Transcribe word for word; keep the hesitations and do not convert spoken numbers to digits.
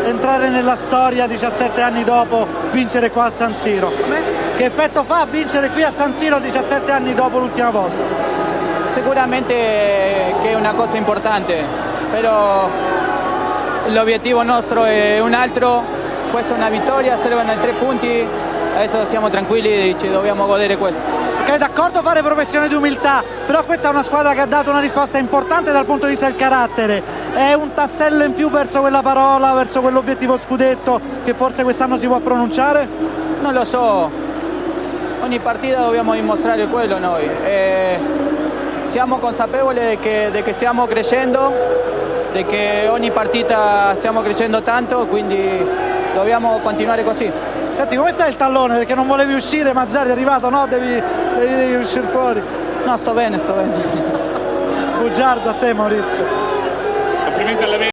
entrare nella storia diciassette anni dopo, vincere qua a San Siro? Che effetto fa vincere qui a San Siro diciassette anni dopo l'ultima volta? Sicuramente che è una cosa importante, però l'obiettivo nostro è un altro, questa è una vittoria, servono tre punti, adesso siamo tranquilli, ci dobbiamo godere questo. Ok, d'accordo, fare professione di umiltà, però questa è una squadra che ha dato una risposta importante dal punto di vista del carattere, è un tassello in più verso quella parola, verso quell'obiettivo scudetto che forse quest'anno si può pronunciare? Non lo so, ogni partita dobbiamo dimostrare quello noi, e siamo consapevoli di che, di che stiamo crescendo, di che ogni partita stiamo crescendo tanto, quindi dobbiamo continuare così. Senti, come sta il tallone? Perché non volevi uscire, Mazzarri è arrivato, no? Devi, devi, devi uscire fuori. No, sto bene, sto bene. Bugiardo a te, Maurizio. Complimenti alla